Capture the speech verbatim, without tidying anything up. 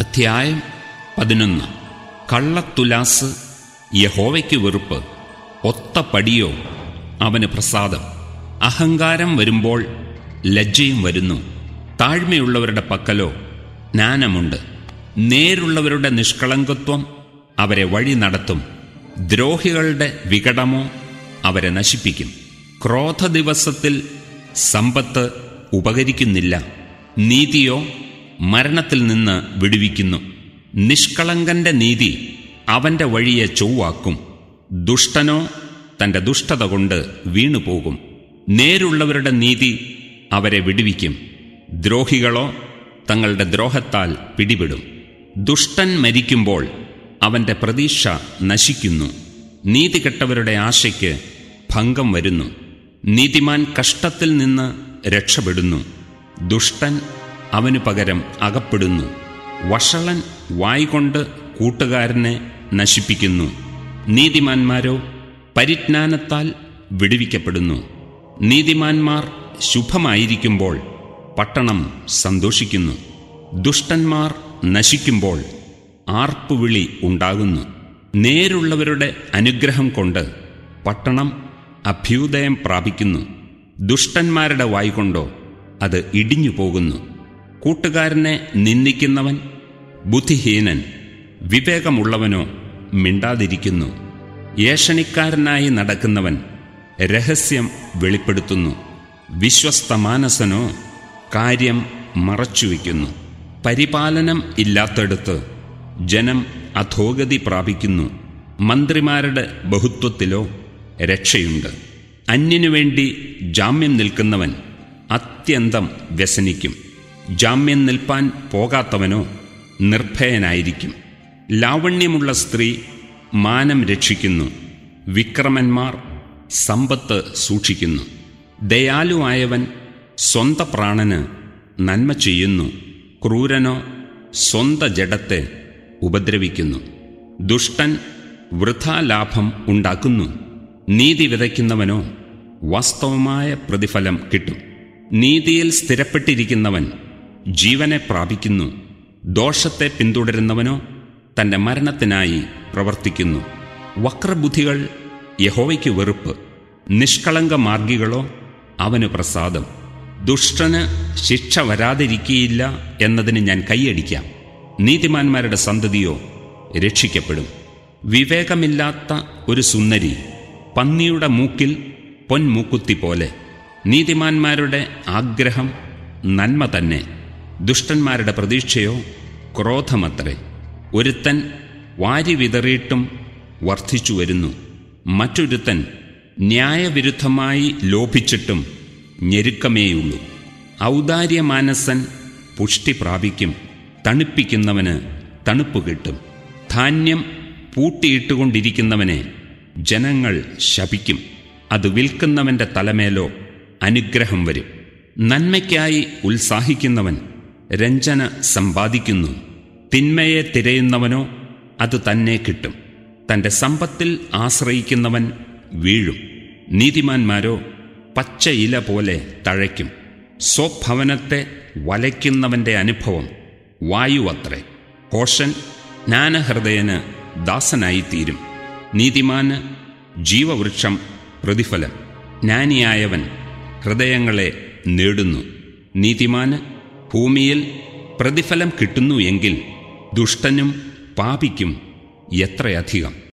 അധ്യായം പതിനൊന്ന്. കള്ളത്തുലാസ് യഹോവയ്ക്ക് വെറുപ്പ്, ഒത്ത പടിയോ അവന് പ്രസാദം. അഹങ്കാരം വരുമ്പോൾ ലജ്ജയും വരുന്നു. താഴ്മയുള്ളവരുടെ പക്കലോ ജ്ഞാനമുണ്ട്. നേരുള്ളവരുടെ നിഷ്കളങ്കത്വം അവരെ വഴി നടത്തും. ദ്രോഹികളുടെ വികടമോ അവരെ നശിപ്പിക്കും. ക്രോധ ദിവസത്തിൽ സമ്പത്ത് ഉപകരിക്കുന്നില്ല. നീതിയോ മരണത്തിൽ നിന്ന് വിടുവിക്കുന്നു. നിഷ്കളങ്കന്റെ നീതി അവന്റെ വഴിയെ ചൊവ്വാക്കും. ദുഷ്ടനോ തന്റെ ദുഷ്ടത കൊണ്ട് വീണുപോകും. നേരുള്ളവരുടെ നീതി അവരെ വിടുവിക്കും. ദ്രോഹികളോ തങ്ങളുടെ ദ്രോഹത്താൽ പിടിപെടും. ദുഷ്ടൻ മരിക്കുമ്പോൾ അവന്റെ പ്രതീക്ഷ നശിക്കുന്നു. നീതികെട്ടവരുടെ ആശയ്ക്ക് ഭംഗം വരുന്നു. നീതിമാൻ കഷ്ടത്തിൽ നിന്ന് രക്ഷപ്പെടുന്നു. ദുഷ്ടൻ അവനു പകരം അകപ്പെടുന്നു. വഷളൻ വായ്കൊണ്ട് കൂട്ടുകാരനെ നശിപ്പിക്കുന്നു. നീതിമാന്മാരോ പരിജ്ഞാനത്താൽ വിടുവിക്കപ്പെടുന്നു. നീതിമാന്മാർ ശുഭമായിരിക്കുമ്പോൾ പട്ടണം സന്തോഷിക്കുന്നു. ദുഷ്ടന്മാർ നശിക്കുമ്പോൾ ആർപ്പുവിളി ഉണ്ടാകുന്നു. നേരുള്ളവരുടെ അനുഗ്രഹം കൊണ്ട് പട്ടണം അഭ്യുദയം പ്രാപിക്കുന്നു. ദുഷ്ടന്മാരുടെ വായ്കൊണ്ടോ അത് ഇടിഞ്ഞു പോകുന്നു. കൂട്ടുകാരനെ നിന്ദിക്കുന്നവൻ ബുദ്ധിഹീനൻ. വിവേകമുള്ളവനോ മിണ്ടാതിരിക്കുന്നു. ഏഷണിക്കാരനായി നടക്കുന്നവൻ രഹസ്യം വെളിപ്പെടുത്തുന്നു. വിശ്വസ്തമാനസനോ കാര്യം മറച്ചുവെക്കുന്നു. പരിപാലനം ഇല്ലാത്തടത്ത് ജനം അധോഗതി പ്രാപിക്കുന്നു. മന്ത്രിമാരുടെ ബഹുത്വത്തിലോ രക്ഷയുണ്ട്. അന്യനു വേണ്ടി ജാമ്യം നിൽക്കുന്നവൻ അത്യന്തം വ്യസനിക്കും. ജാമ്യം നിൽപ്പാൻ പോകാത്തവനോ നിർഭയനായിരിക്കും. ലാവണ്യമുള്ള സ്ത്രീ മാനം രക്ഷിക്കുന്നു. വിക്രമന്മാർ സമ്പത്ത് സൂക്ഷിക്കുന്നു. ദയാലുവായവൻ സ്വന്ത പ്രാണന് നന്മ ചെയ്യുന്നു. ക്രൂരനോ സ്വന്ത ജഡത്തെ ഉപദ്രവിക്കുന്നു. ദുഷ്ടൻ വൃഥാലാഭം ഉണ്ടാക്കുന്നു. നീതി വിതയ്ക്കുന്നവനോ വാസ്തവമായ പ്രതിഫലം കിട്ടും. നീതിയിൽ സ്ഥിരപ്പെട്ടിരിക്കുന്നവൻ ജീവനെ പ്രാപിക്കുന്നു. ദോഷത്തെ പിന്തുടരുന്നവനോ തൻ്റെ മരണത്തിനായി പ്രവർത്തിക്കുന്നു. വക്രബുദ്ധികൾ യഹോവയ്ക്ക് വെറുപ്പ്. നിഷ്കളങ്ക മാർഗികളോ അവന് പ്രസാദം. ദുഷ്ടന് ശിക്ഷ വരാതിരിക്കുകയില്ല എന്നതിന് ഞാൻ കൈയടിക്കാം. നീതിമാന്മാരുടെ സന്തതിയോ രക്ഷിക്കപ്പെടും. വിവേകമില്ലാത്ത ഒരു സുന്ദരി പന്നിയുടെ മൂക്കിൽ പൊൻമൂക്കുത്തി പോലെ. നീതിമാന്മാരുടെ ആഗ്രഹം നന്മ തന്നെ. ദുഷ്ടന്മാരുടെ പ്രതീക്ഷയോ ക്രോധമത്രേ. ഒരുത്തൻ വാരി വിതറിയിട്ടും വർദ്ധിച്ചു വരുന്നു. മറ്റൊരുത്തൻ ന്യായവിരുദ്ധമായി ലോഭിച്ചിട്ടും ഞെരുക്കമേയുള്ളൂ. ഔദാര്യമാനസൻ പുഷ്ടി പ്രാപിക്കും. തണുപ്പിക്കുന്നവന് തണുപ്പ് കിട്ടും. ധാന്യം പൂട്ടിയിട്ടുകൊണ്ടിരിക്കുന്നവനെ ജനങ്ങൾ ശപിക്കും. അത് വിൽക്കുന്നവന്റെ തലമേലോ അനുഗ്രഹം വരും. നന്മയ്ക്കായി ഉത്സാഹിക്കുന്നവൻ രഞ്ജന സമ്പാദിക്കുന്നു. തിന്മയെ തിരയുന്നവനോ അത് തന്നെ കിട്ടും. തൻ്റെ സമ്പത്തിൽ ആശ്രയിക്കുന്നവൻ വീഴും. നീതിമാന്മാരോ പച്ച ഇല പോലെ തഴയ്ക്കും. സ്വഭവനത്തെ വലയ്ക്കുന്നവൻ്റെ അനുഭവം വായുവത്രേ. കോഷൻ ജ്ഞാനഹൃദയന് ദാസനായിത്തീരും. നീതിമാന് ജീവവൃക്ഷം പ്രതിഫലം. ജ്ഞാനിയായവൻ ഹൃദയങ്ങളെ നേടുന്നു. നീതിമാന് ഭൂമിയിൽ പ്രതിഫലം കിട്ടുന്നു എങ്കിൽ ദുഷ്ടനും പാപിക്കും എത്രയധികം.